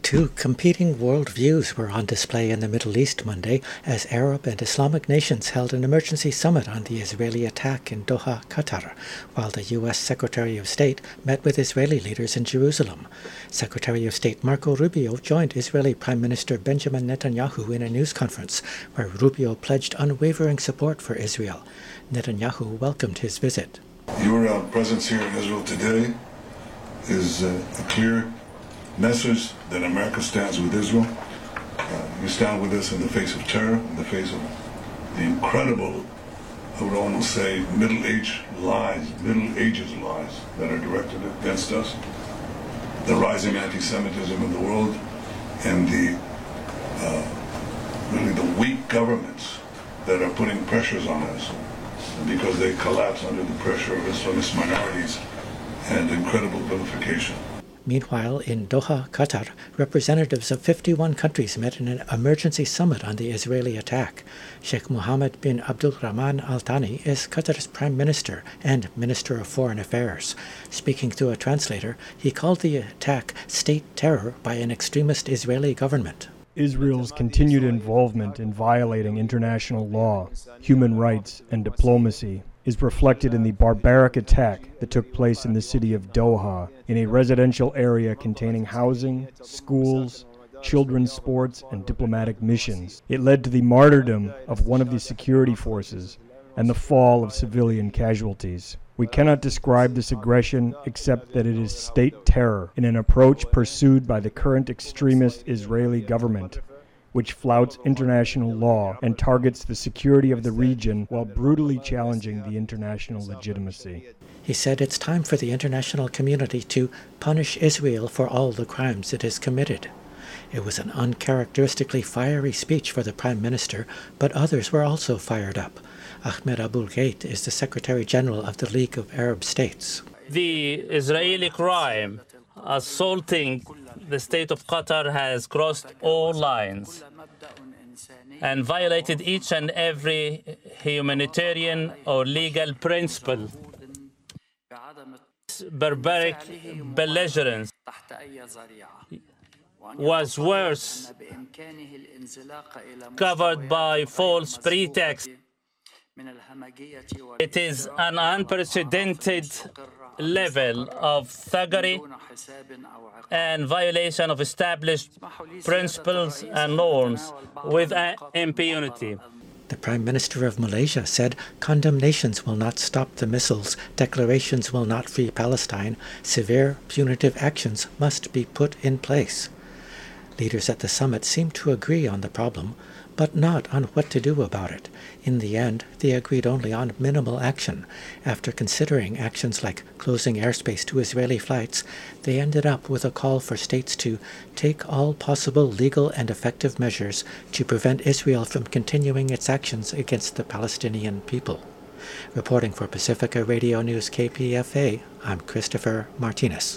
Two competing worldviews were on display in the Middle East Monday as Arab and Islamic nations held an emergency summit on the Israeli attack in Doha, Qatar, while the U.S. Secretary of State met with Israeli leaders in Jerusalem. Secretary of State Marco Rubio joined Israeli Prime Minister Benjamin Netanyahu in a news conference where Rubio pledged unwavering support for Israel. Netanyahu welcomed his visit. Your presence here in Israel today is a clear message that America stands with Israel. You stand with us in the face of terror, in the face of the incredible, I would almost say, Middle Ages lies that are directed against us, the rising anti-Semitism in the world, and really the weak governments that are putting pressures on us because they collapse under the pressure of Islamist minorities and incredible vilification. Meanwhile, in Doha, Qatar, representatives of 51 countries met in an emergency summit on the Israeli attack. Sheikh Mohammed bin Abdulrahman Al Thani is Qatar's Prime Minister and Minister of Foreign Affairs. Speaking through a translator, he called the attack state terror by an extremist Israeli government. Israel's continued involvement in violating international law, human rights, and diplomacy is reflected in the barbaric attack that took place in the city of Doha, in a residential area containing housing, schools, children's sports, and diplomatic missions. It led to the martyrdom of one of the security forces and the fall of civilian casualties. We cannot describe this aggression except that it is state terror in an approach pursued by the current extremist Israeli government, which flouts international law and targets the security of the region while brutally challenging the international legitimacy. He said it's time for the international community to punish Israel for all the crimes it has committed. It was an uncharacteristically fiery speech for the Prime Minister, but others were also fired up. Ahmed Abul-Gheit is the Secretary General of the League of Arab States. The Israeli crime assaulting the state of Qatar has crossed all lines and violated each and every humanitarian or legal principle. Barbaric belligerence was worse, covered by false pretext. It is an unprecedented level of thuggery and violation of established principles and norms with impunity. The Prime Minister of Malaysia said condemnations will not stop the missiles, declarations will not free Palestine, severe punitive actions must be put in place. Leaders at the summit seemed to agree on the problem, but not on what to do about it. In the end, they agreed only on minimal action. After considering actions like closing airspace to Israeli flights, they ended up with a call for states to take all possible legal and effective measures to prevent Israel from continuing its actions against the Palestinian people. Reporting for Pacifica Radio News KPFA, I'm Christopher Martinez.